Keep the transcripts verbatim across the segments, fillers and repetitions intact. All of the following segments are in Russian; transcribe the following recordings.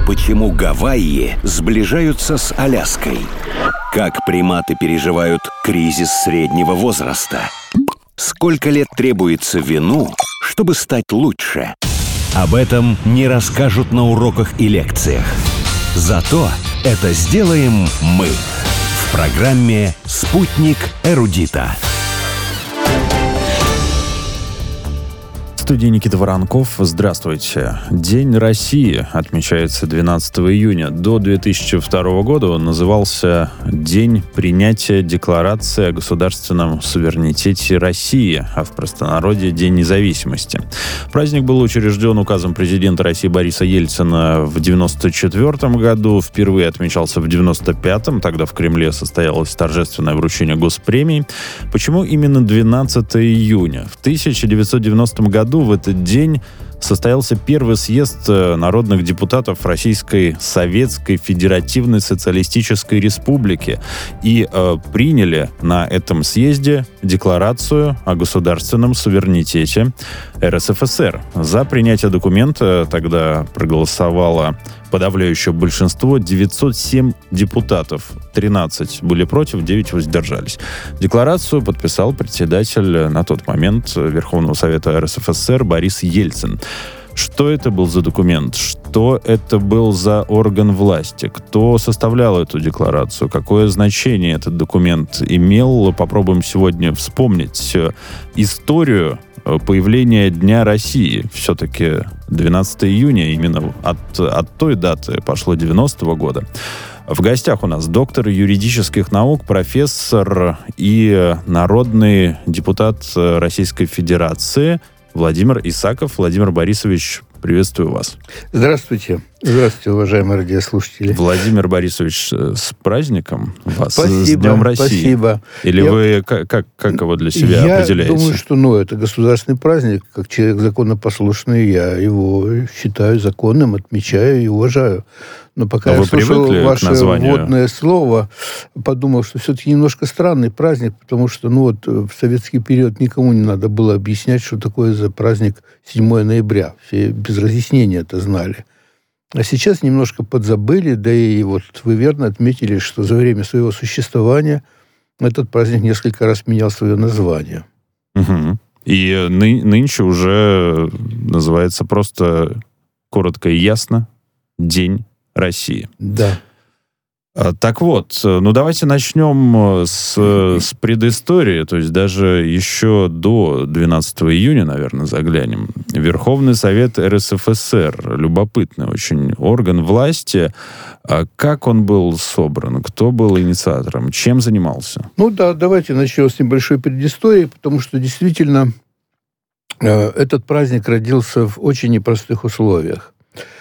Почему Гавайи сближаются с Аляской? Как приматы переживают кризис среднего возраста? Сколько лет требуется вину, чтобы стать лучше? Об этом не расскажут на уроках и лекциях. Зато это сделаем мы в программе «Спутник эрудита». В студии Никита Воронков. Здравствуйте. День России отмечается двенадцатого июня. До две тысячи второго года он назывался День принятия Декларации о государственном суверенитете России, а в простонародье День независимости. Праздник был учрежден указом президента России Бориса Ельцина в девяносто четвёртом году, впервые отмечался в девяносто пятом, тогда в Кремле состоялось торжественное вручение госпремий. Почему именно двенадцатого июня? В тысяча девятьсот девяностом году в этот день состоялся первый съезд народных депутатов Российской Советской Федеративной Социалистической Республики и э, приняли на этом съезде Декларацию о государственном суверенитете эр эс эф эс эр. За принятие документа тогда проголосовало подавляющее большинство, девятьсот семь депутатов, тринадцать были против, девять воздержались. Декларацию подписал председатель на тот момент Верховного Совета эр эс эф эс эр Борис Ельцин. Что это был за документ? Что это был за орган власти? Кто составлял эту декларацию? Какое значение этот документ имел? Попробуем сегодня вспомнить историю появления Дня России. Все-таки двенадцатого июня, именно от, от той даты пошло девяностого года. В гостях у нас доктор юридических наук, профессор и народный депутат Российской Федерации Владимир Исаков. Владимир Борисович, приветствую вас. Здравствуйте. Здравствуйте, уважаемые радиослушатели. Владимир Борисович, с праздником вас, спасибо, с Днем России. Спасибо. Или я, вы как, как, как его для себя я определяете? Я думаю, что ну, это государственный праздник. Как человек законопослушный, я его считаю законным, отмечаю и уважаю. Но пока а я вы слушал ваше названию... вводное слово, подумал, что все-таки немножко странный праздник, потому что ну, вот, в советский период никому не надо было объяснять, что такое за праздник седьмого ноября. Все без разъяснения это знали. А сейчас немножко подзабыли, да и вот вы верно отметили, что за время своего существования этот праздник несколько раз менял свое название. Угу. И ны- нынче уже называется просто коротко и ясно День России. Да. Так вот, ну давайте начнем с, с предыстории, то есть даже еще до двенадцатого июня, наверное, заглянем. Верховный Совет эр эс эф эс эр, любопытный очень орган власти. Как он был собран? Кто был инициатором? Чем занимался? Ну да, давайте начнем с небольшой предыстории, потому что действительно этот праздник родился в очень непростых условиях.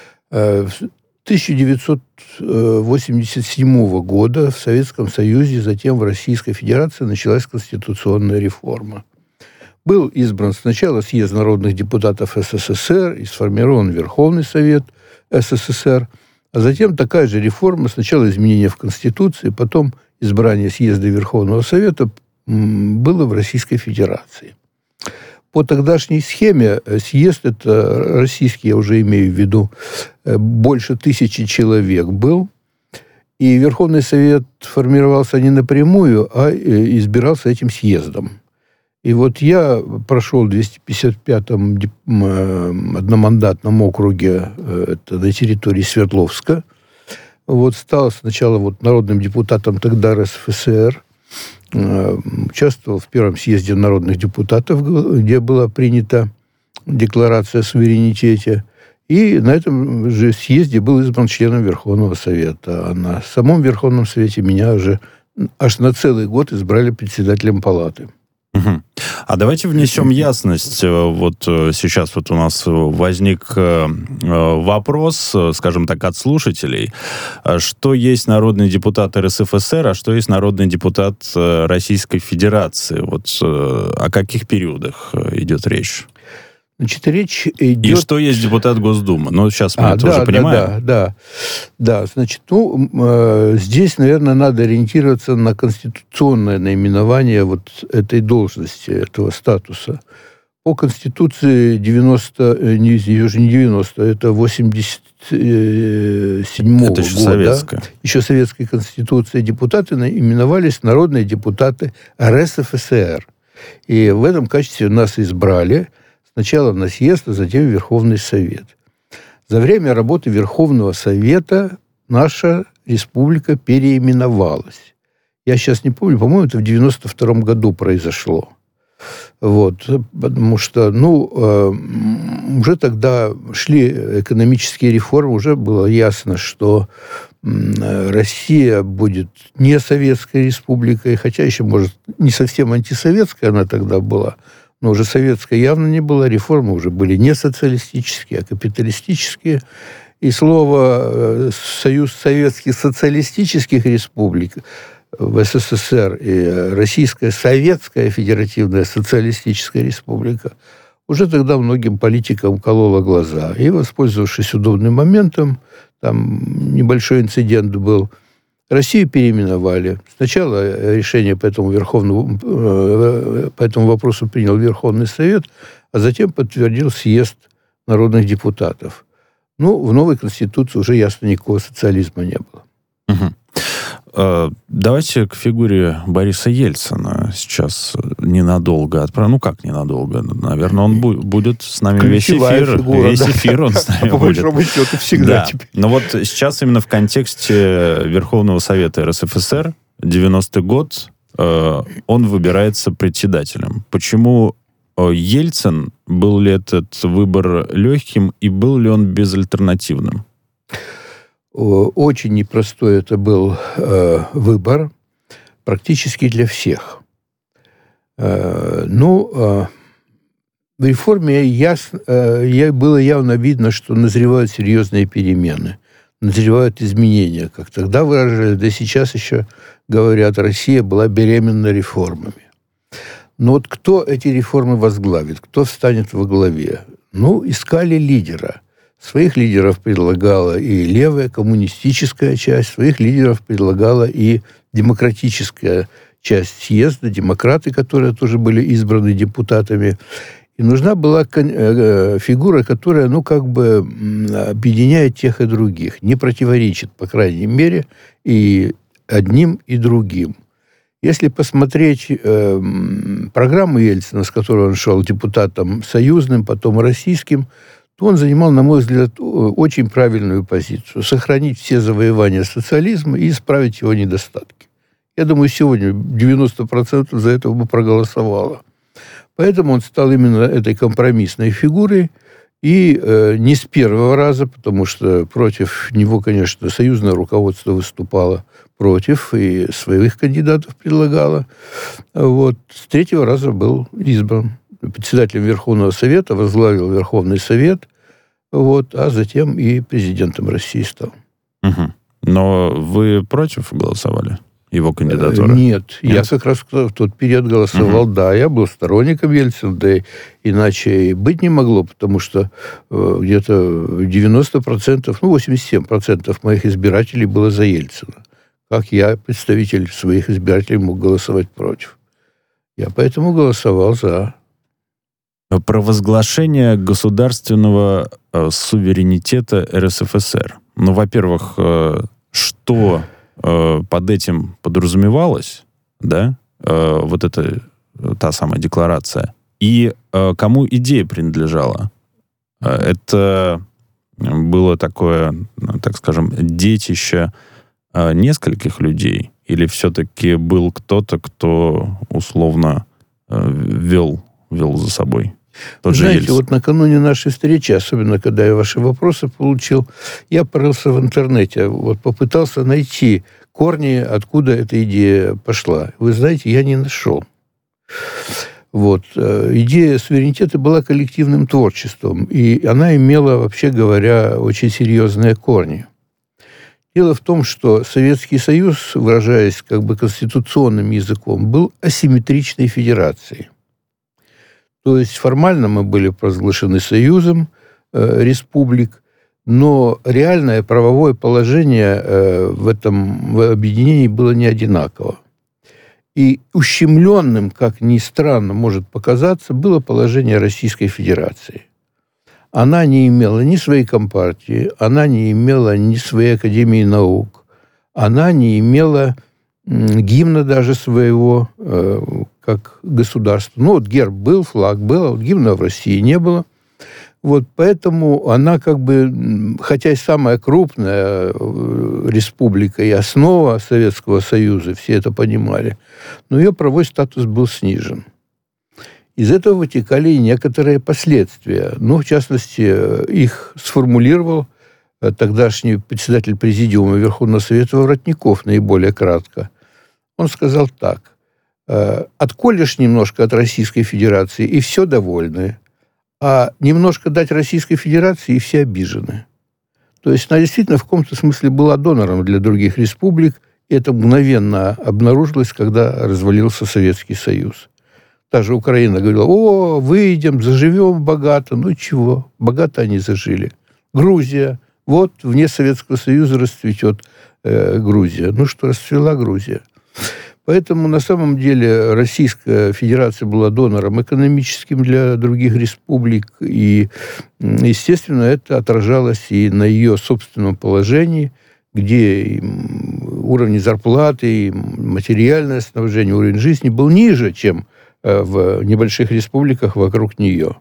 тысяча девятьсот восемьдесят седьмого года в Советском Союзе, затем в Российской Федерации началась конституционная реформа. Был избран сначала съезд народных депутатов эс эс эс эр и сформирован Верховный Совет эс эс эс эр, а затем такая же реформа, сначала изменения в Конституции, потом избрание съезда Верховного Совета было в Российской Федерации. По тогдашней схеме съезд, это российский, я уже имею в виду, больше тысячи человек был, и Верховный Совет формировался не напрямую, а избирался этим съездом. И вот я прошел в двести пятьдесят пятом одномандатном округе, это на территории Свердловска, вот стал сначала вот народным депутатом тогда эр эс эф эс эр, участвовал в первом съезде народных депутатов, где была принята декларация о суверенитете, и на этом же съезде был избран членом Верховного Совета. А на самом Верховном Совете меня уже аж на целый год избрали председателем палаты. Угу. А давайте внесем ясность. Вот сейчас вот у нас возник вопрос, скажем так, от слушателей, что есть народный депутат эр эс эф эс эр, а что есть народный депутат Российской Федерации. Вот о каких периодах идет речь? Значит, речь идет... И что есть депутат Госдумы? Ну, сейчас мы а, это да, уже понимаем. Да, да, да. Да, значит, ну, э, здесь, наверное, надо ориентироваться на конституционное наименование вот этой должности, этого статуса. по Конституции девяносто, не, уже не девяносто, это восемьдесят седьмого это еще года. советская. Еще советской Конституции депутаты именовались народные депутаты эр эс эф эс эр. И в этом качестве нас избрали сначала на съезд, а затем в Верховный Совет. За время работы Верховного Совета наша республика переименовалась. Я сейчас не помню, по-моему, это в девяносто втором году произошло. Вот, потому что, ну, э, уже тогда шли экономические реформы, уже было ясно, что э, Россия будет не советской республикой, хотя еще, может, не совсем антисоветская она тогда была, но уже советская явно не была, реформы уже были не социалистические, а капиталистические. И слово э, «Союз Советских Социалистических Республик» в эс эс эс эр и Российская Советская Федеративная Социалистическая Республика уже тогда многим политикам колола глаза. И, воспользовавшись удобным моментом, там небольшой инцидент был, Россию переименовали. Сначала решение по этому, верховному, по этому вопросу принял Верховный Совет, а затем подтвердил съезд народных депутатов. Ну, в новой Конституции уже, ясно, никакого социализма не было. Угу. Давайте к фигуре Бориса Ельцина сейчас ненадолго отправим. Ну, как ненадолго? Наверное, он бу- будет с нами ключевая весь эфир. Фигура, весь да. эфир он с нами По будет. большому счету, всегда да. теперь. Но вот сейчас именно в контексте Верховного Совета эр эс эф эс эр, девяностый год, он выбирается председателем. Почему Ельцин? Был ли этот выбор легким и был ли он безальтернативным? Очень непростой это был э, выбор, практически для всех. Э, ну, э, в реформе ясно, э, было явно видно, что назревают серьезные перемены, назревают изменения, как тогда выражали, да сейчас еще говорят, Россия была беременна реформами. Но вот кто эти реформы возглавит, кто встанет во главе? Ну, искали лидера. Своих лидеров предлагала и левая коммунистическая часть, своих лидеров предлагала и демократическая часть съезда, демократы, которые тоже были избраны депутатами. И нужна была фигура, которая, ну, как бы объединяет тех и других, не противоречит, по крайней мере, и одним, и другим. Если посмотреть э, программу Ельцина, с которой он шел депутатом союзным, потом российским, то он занимал, на мой взгляд, очень правильную позицию. Сохранить все завоевания социализма и исправить его недостатки. Я думаю, сегодня девяносто процентов за это бы проголосовало. Поэтому он стал именно этой компромиссной фигурой. И э, не с первого раза, потому что против него, конечно, союзное руководство выступало против и своих кандидатов предлагало. Вот. С третьего раза был избран. Председателем Верховного Совета, возглавил Верховный Совет, вот, а затем и президентом России стал. Угу. Но вы против голосовали? Его кандидатуры? Нет, Нет, я как раз в тот период голосовал, угу. да, я был сторонником Ельцина, да иначе и быть не могло, потому что э, где-то девяносто процентов, ну, восемьдесят семь процентов моих избирателей было за Ельцина. Как я, представитель своих избирателей, мог голосовать против? Я поэтому голосовал за. Провозглашение государственного э, суверенитета эр эс эф эс эр. Ну, во-первых, э, что э, под этим подразумевалось, да, э, вот эта та самая декларация, и э, кому идея принадлежала? Это было такое, так скажем, детище э, нескольких людей, или все-таки был кто-то, кто условно э, вел, вел за собой? Тот Знаете, Ельцин. Вот накануне нашей встречи, особенно когда я ваши вопросы получил, я порылся в интернете, вот попытался найти корни, откуда эта идея пошла. Вы знаете, я не нашел. Вот. Идея суверенитета была коллективным творчеством, и она имела, вообще говоря, очень серьезные корни. Дело в том, что Советский Союз, выражаясь как бы конституционным языком, был асимметричной федерацией. То есть формально мы были провозглашены союзом э, республик, но реальное правовое положение э, в этом в объединении было не одинаково. И ущемленным, как ни странно может показаться, было положение Российской Федерации. Она не имела ни своей компартии, она не имела ни своей Академии наук, она не имела гимна даже своего, э, как государства. Ну, вот герб был, флаг был, а вот гимна в России не было. Вот поэтому она как бы, хотя и самая крупная республика и основа Советского Союза, все это понимали, но ее правовой статус был снижен. Из этого вытекали и некоторые последствия. Ну, в частности, их сформулировал тогдашний председатель Президиума Верховного Совета Воротников наиболее кратко. Он сказал так: «Отколешь немножко от Российской Федерации, и все довольны. А немножко дать Российской Федерации, и все обижены». То есть она действительно в каком-то смысле была донором для других республик, и это мгновенно обнаружилось, когда развалился Советский Союз. Та же Украина говорила: «О, выйдем, заживем богато». Ну чего, богато они зажили. Грузия. Вот вне Советского Союза расцветет э, Грузия. Ну что, расцвела Грузия. Поэтому, на самом деле, Российская Федерация была донором экономическим для других республик, и, естественно, это отражалось и на ее собственном положении, где уровень зарплаты, и материальное снабжение, уровень жизни был ниже, чем в небольших республиках вокруг нее.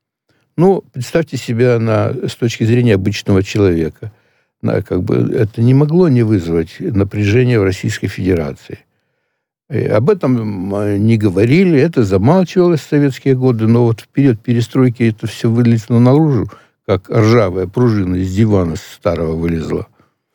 Ну, представьте себя на, с точки зрения обычного человека. На, как бы, это не могло не вызвать напряжения в Российской Федерации. И об этом не говорили, это замалчивалось в советские годы, но вот в период перестройки это все вылезло наружу, как ржавая пружина из дивана старого вылезла.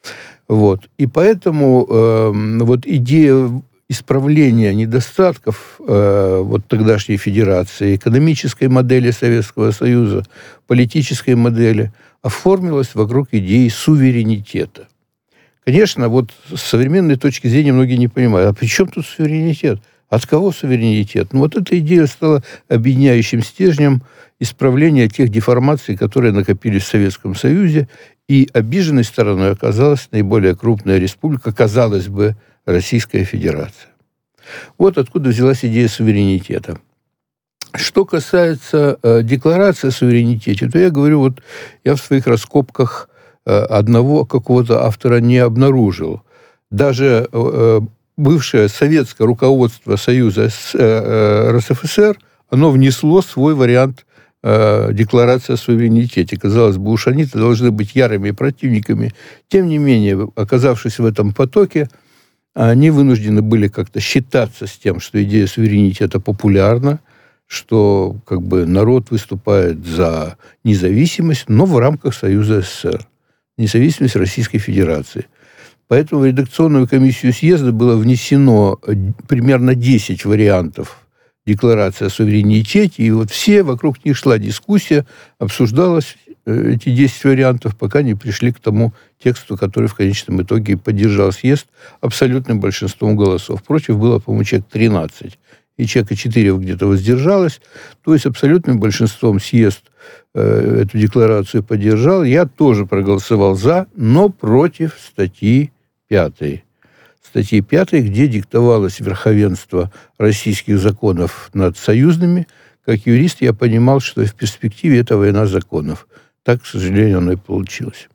Вот. И поэтому э, вот идея исправления недостатков э, вот тогдашней федерации, экономической модели Советского Союза, политической модели оформилась вокруг идеи суверенитета. Конечно, вот с современной точки зрения многие не понимают, а при чем тут суверенитет? От кого суверенитет? Ну, вот эта идея стала объединяющим стержнем исправления тех деформаций, которые накопились в Советском Союзе, и обиженной стороной оказалась наиболее крупная республика, казалось бы, Российская Федерация. Вот откуда взялась идея суверенитета. Что касается э, декларации о суверенитете, то я говорю, вот я в своих раскопках одного какого-то автора не обнаружил. Даже э, бывшее советское руководство Союза э, РСФСР, оно внесло свой вариант э, декларации о суверенитете. Казалось бы, уж они-то должны быть ярыми противниками. Тем не менее, оказавшись в этом потоке, они вынуждены были как-то считаться с тем, что идея суверенитета популярна, что как бы народ выступает за независимость, но в рамках Союза СССР. Независимость Российской Федерации. Поэтому в редакционную комиссию съезда было внесено примерно десять вариантов декларации о суверенитете, и вот все, вокруг них шла дискуссия, обсуждалось эти десять вариантов, пока не пришли к тому тексту, который в конечном итоге поддержал съезд абсолютным большинством голосов. Против было, по-моему, человек тринадцать. И человека четыре где-то воздержалось. То есть абсолютным большинством съезд э, эту декларацию поддержал. Я тоже проголосовал за, но против статьи пятой. Статьи пятой, где диктовалось верховенство российских законов над союзными. Как юрист я понимал, что в перспективе это война законов. Так, к сожалению, оно и получилось.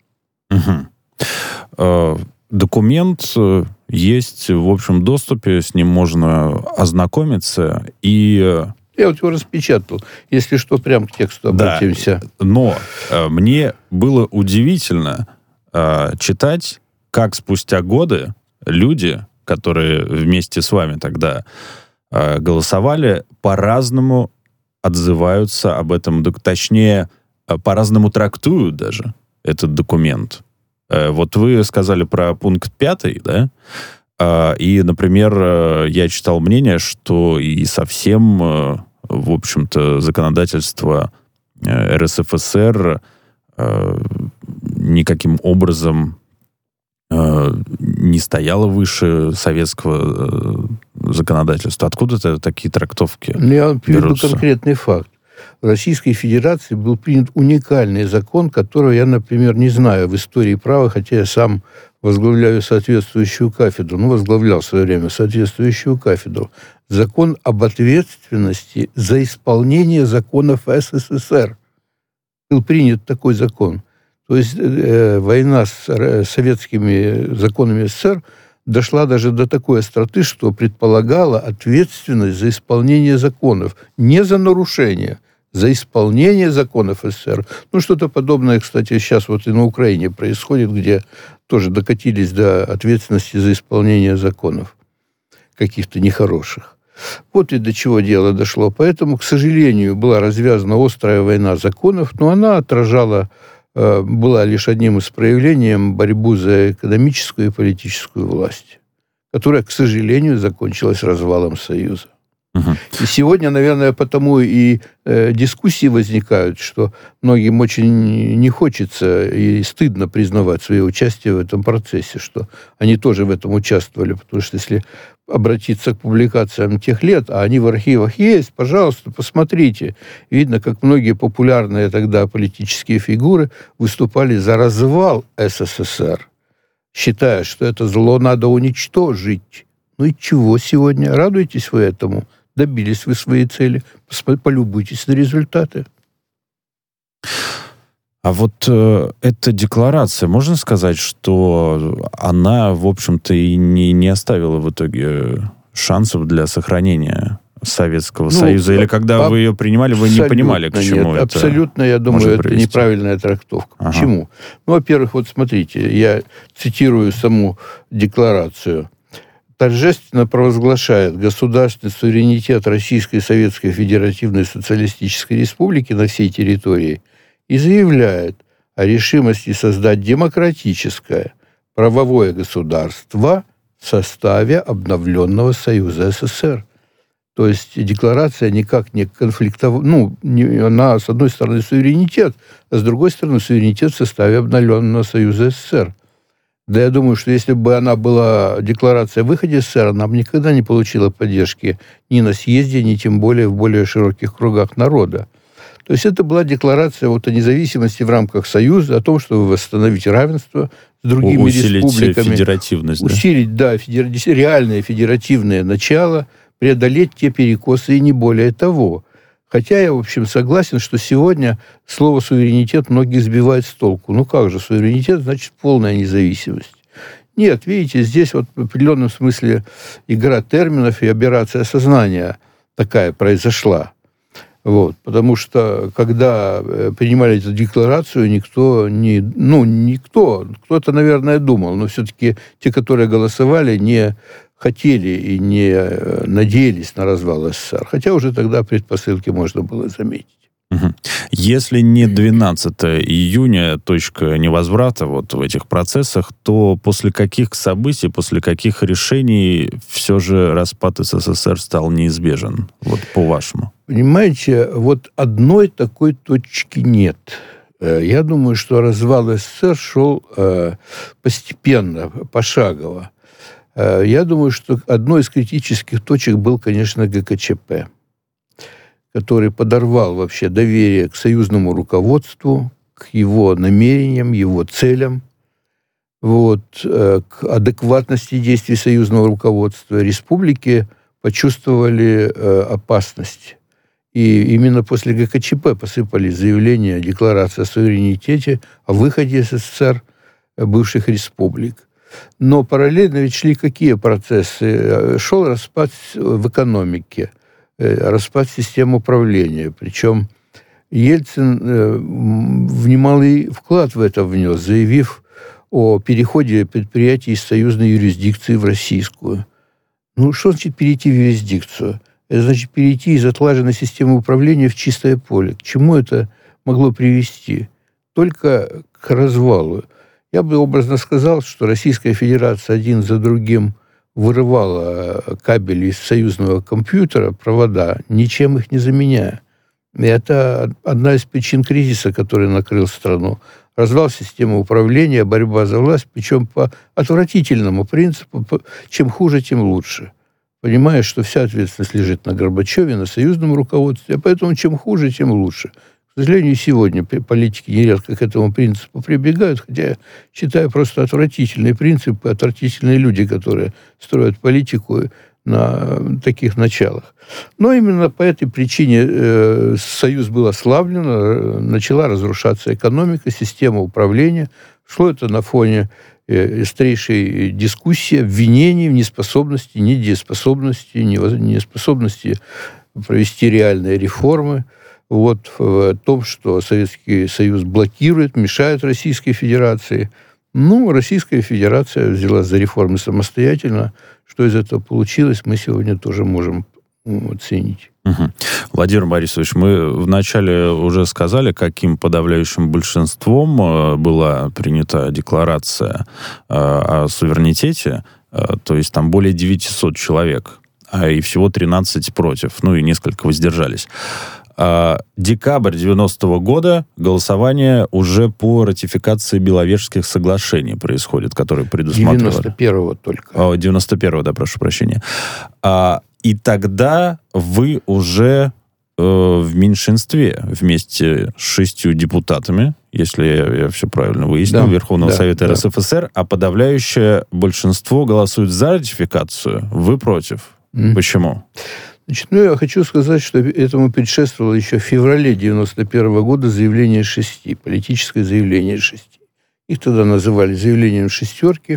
Угу. Документ есть в общем доступе, с ним можно ознакомиться, и... Я вот его распечатал. Если что, прям к тексту обратимся. Да, но э, мне было удивительно э, читать, как спустя годы люди, которые вместе с вами тогда э, голосовали, по-разному отзываются об этом, точнее, э, по-разному трактуют даже этот документ. Вот вы сказали про пункт пятый, да? И, например, я читал мнение, что и совсем, в общем-то, законодательство РСФСР никаким образом не стояло выше советского законодательства. Откуда-то такие трактовки Я вам приведу берутся? Конкретный факт. В Российской Федерации был принят уникальный закон, которого я, например, не знаю в истории права, хотя я сам возглавляю соответствующую кафедру, ну, возглавлял в свое время соответствующую кафедру, закон об ответственности за исполнение законов СССР. Был принят такой закон. То есть э, война с э, советскими законами СССР дошла даже до такой остроты, что предполагала ответственность за исполнение законов. Не за нарушение, за исполнение законов СССР. Ну, что-то подобное, кстати, сейчас вот и на Украине происходит, где тоже докатились до ответственности за исполнение законов каких-то нехороших. Вот и до чего дело дошло. Поэтому, к сожалению, была развязана острая война законов, но она отражала, была лишь одним из проявлений борьбы за экономическую и политическую власть, которая, к сожалению, закончилась развалом Союза. Угу. И сегодня, наверное, потому и э, дискуссии возникают, что многим очень не хочется и стыдно признавать свое участие в этом процессе, что они тоже в этом участвовали, потому что если обратиться к публикациям тех лет, а они в архивах есть, пожалуйста, посмотрите. Видно, как многие популярные тогда политические фигуры выступали за развал СССР, считая, что это зло надо уничтожить. Ну и чего сегодня? Радуетесь вы этому? Добились вы своей цели? Полюбуйтесь на результаты. А вот э, эта декларация, можно сказать, что она, в общем-то, и не, не оставила в итоге шансов для сохранения Советского ну, Союза? Или когда вы ее принимали, вы не понимали, к чему нет, это абсолютно, я думаю, это неправильная трактовка. Ага. Почему? Ну, во-первых, вот смотрите, я цитирую саму декларацию. Торжественно провозглашает государственный суверенитет Российской Советской Федеративной Социалистической Республики на всей территории и заявляет о решимости создать демократическое правовое государство в составе обновленного Союза СССР. То есть декларация никак не конфликтовала, ну, не, она, с одной стороны, суверенитет, а с другой стороны, суверенитет в составе обновленного Союза СССР. Да я думаю, что если бы она была декларация о выходе из СССР, она бы никогда не получила поддержки ни на съезде, ни тем более в более широких кругах народа. То есть это была декларация вот о независимости в рамках Союза, о том, чтобы восстановить равенство с другими усилить республиками. Федеративность. Усилить, да, федер... реальное федеративное начало, преодолеть те перекосы и не более того. Хотя я, в общем, согласен, что сегодня слово «суверенитет» многие сбивают с толку. Ну как же, суверенитет значит полная независимость. Нет, видите, здесь вот в определенном смысле игра терминов и операция сознания такая произошла. Вот, потому что, когда принимали эту декларацию, никто не... Ну, никто, кто-то, наверное, думал, но все-таки те, которые голосовали, не хотели и не надеялись на развал СССР. Хотя уже тогда предпосылки можно было заметить. Угу. Если не двенадцатого июня точка невозврата вот в этих процессах, то после каких событий, после каких решений все же распад СССР стал неизбежен? Вот по-вашему. Понимаете, вот одной такой точки нет. Я думаю, что развал СССР шел постепенно, пошагово. Я думаю, что одной из критических точек был, конечно, ГКЧП, который подорвал вообще доверие к союзному руководству, к его намерениям, его целям, вот, к адекватности действий союзного руководства. Республики почувствовали опасность. И именно после ГКЧП посыпались заявления, декларации о суверенитете, о выходе из СССР бывших республик. Но параллельно ведь шли какие процессы? Шел распад в экономике, распад системы управления. Причем Ельцин в немалый вклад в это внес, заявив о переходе предприятий из союзной юрисдикции в российскую. Ну, что значит перейти в юрисдикцию? Это значит перейти из отлаженной системы управления в чистое поле. К чему это могло привести? Только к развалу. Я бы образно сказал, что Российская Федерация один за другим вырывала кабели из союзного компьютера, провода, ничем их не заменяя. И это одна из причин кризиса, который накрыл страну. Развал системы управления, борьба за власть, причем по отвратительному принципу, чем хуже, тем лучше. Понимаешь, что вся ответственность лежит на Горбачеве, на союзном руководстве, а поэтому чем хуже, тем лучше. К сожалению, сегодня политики нередко к этому принципу прибегают, хотя я считаю просто отвратительные принципы, отвратительные люди, которые строят политику на таких началах. Но именно по этой причине э, Союз был ослаблен, э, начала разрушаться экономика, система управления. Шло это на фоне э, острейшей дискуссии, обвинений в неспособности, недееспособности, неспособности провести реальные реформы. Вот в том, что Советский Союз блокирует, мешает Российской Федерации. Ну, Российская Федерация взялась за реформы самостоятельно. Что из этого получилось, мы сегодня тоже можем оценить. Угу. Владимир Борисович, мы вначале уже сказали, каким подавляющим большинством была принята декларация о суверенитете, то есть там более девятьсот человек, а и всего тринадцать против, ну и несколько воздержались. Декабрь девяностого года голосование уже по ратификации Беловежских соглашений происходит, которые предусматривали... девяносто первого только. О, девяносто первого, да, прошу прощения. А, и тогда вы уже э, в меньшинстве вместе с шестью депутатами, если я, я все правильно выяснил, да, Верховного да, Совета да. РСФСР, а подавляющее большинство голосует за ратификацию, вы против. Mm. Почему? Значит, ну, я хочу сказать, что этому предшествовало еще в феврале девяносто первого года заявление шести, политическое заявление шести. Их тогда называли заявлением шестерки.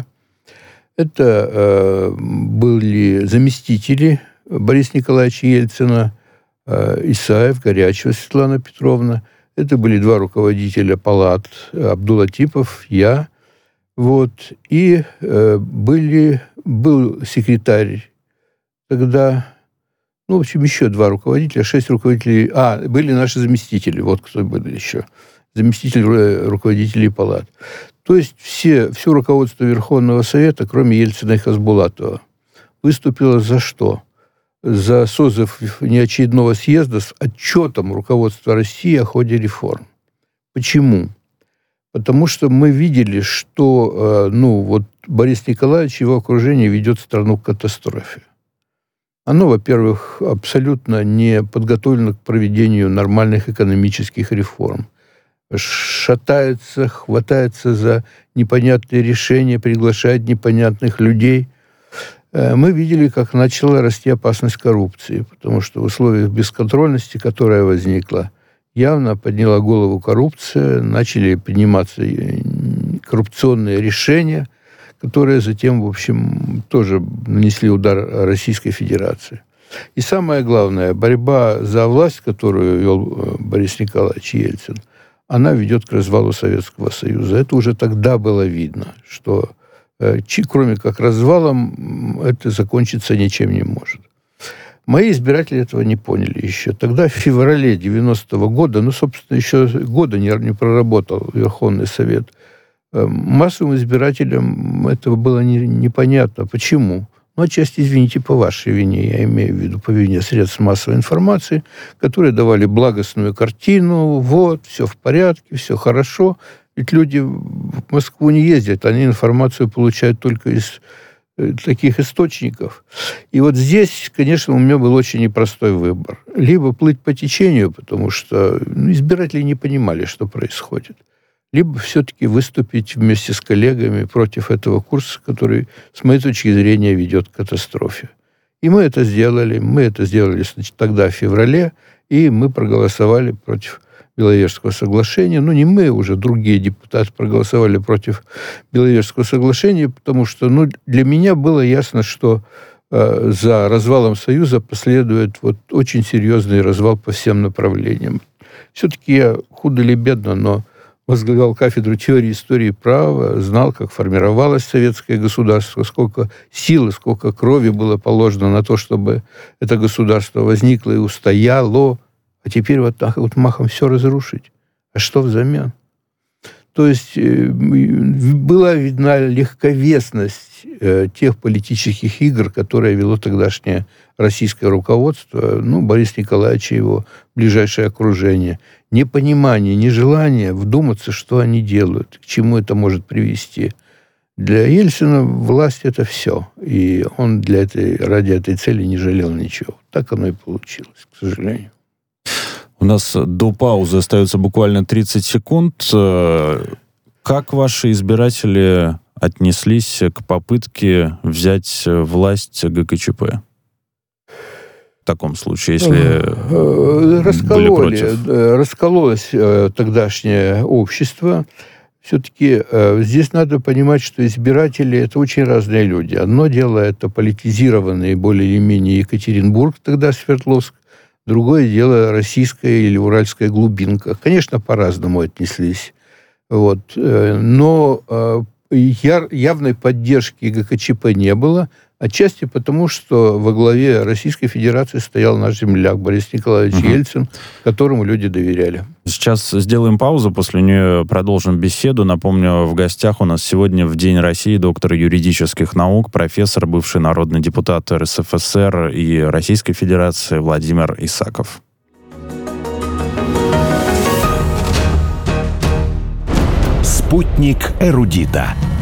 Это э, были заместители Бориса Николаевича Ельцина, э, Исаев, Горячева Светлана Петровна. Это были два руководителя палат, Абдулатипов, я. Вот. И э, были, был секретарь тогда... Ну, в общем, еще два руководителя, шесть руководителей... А, были наши заместители, вот кто были еще. Заместители руководителей палат. То есть все, все руководство Верховного Совета, кроме Ельцина и Хасбулатова, выступило за что? За созыв неочередного съезда с отчетом руководства России о ходе реформ. Почему? Потому что мы видели, что ну, вот Борис Николаевич и его окружение ведет страну к катастрофе. Оно, во-первых, абсолютно не подготовлено к проведению нормальных экономических реформ. Шатается, хватается за непонятные решения, приглашает непонятных людей. Мы видели, как начала расти опасность коррупции, потому что в условиях бесконтрольности, которая возникла, явно подняла голову коррупция, начали приниматься коррупционные решения, которые затем, в общем, тоже нанесли удар Российской Федерации. И самое главное, борьба за власть, которую вел Борис Николаевич Ельцин, она ведет к развалу Советского Союза. Это уже тогда было видно, что кроме как развалом это закончиться ничем не может. Мои избиратели этого не поняли еще. Тогда, в феврале девяностого года, ну, собственно, еще года не, не проработал Верховный Совет, массовым избирателям этого было не, непонятно. Почему? Ну, отчасти, извините, по вашей вине, я имею в виду по вине средств массовой информации, которые давали благостную картину, вот, все в порядке, все хорошо. Ведь люди в Москву не ездят, они информацию получают только из таких источников. И вот здесь, конечно, у меня был очень непростой выбор. Либо плыть по течению, потому что ну, избиратели не понимали, что происходит, либо все-таки выступить вместе с коллегами против этого курса, который, с моей точки зрения, ведет к катастрофе. И мы это сделали. Мы это сделали значит, тогда, в феврале, и мы проголосовали против Беловежского соглашения. Ну, не мы, уже другие депутаты проголосовали против Беловежского соглашения, потому что ну, для меня было ясно, что э, за развалом Союза последует вот, очень серьезный развал по всем направлениям. Все-таки я худо или бедно, но возглавлял кафедру теории истории права, знал, как формировалось советское государство, сколько силы, сколько крови было положено на то, чтобы это государство возникло и устояло, а теперь вот так вот махом все разрушить. А что взамен? То есть была видна легковесность тех политических игр, которые вело тогдашнее российское руководство, ну, Борис Николаевич и его ближайшее окружение. Непонимание, нежелание вдуматься, что они делают, к чему это может привести. Для Ельцина власть – это все. И он для этой, ради этой цели не жалел ничего. Так оно и получилось, к сожалению. У нас до паузы остается буквально тридцать секунд. Как ваши избиратели отнеслись к попытке взять власть ГКЧП? В таком случае, если Раскололи, были против. Раскололось тогдашнее общество. Все-таки здесь надо понимать, что избиратели – это очень разные люди. Одно дело – это политизированный более или менее Екатеринбург, тогда Свердловск. Другое дело – российская или уральская глубинка. Конечно, по-разному отнеслись. Вот. Но явной поддержки ГКЧП не было. Отчасти потому, что во главе Российской Федерации стоял наш земляк Борис Николаевич угу. Ельцин, которому люди доверяли. Сейчас сделаем паузу, после нее продолжим беседу. Напомню, в гостях у нас сегодня в День России доктор юридических наук, профессор, бывший народный депутат эр эс эф эс эр и Российской Федерации Владимир Исаков. Спутник эрудита.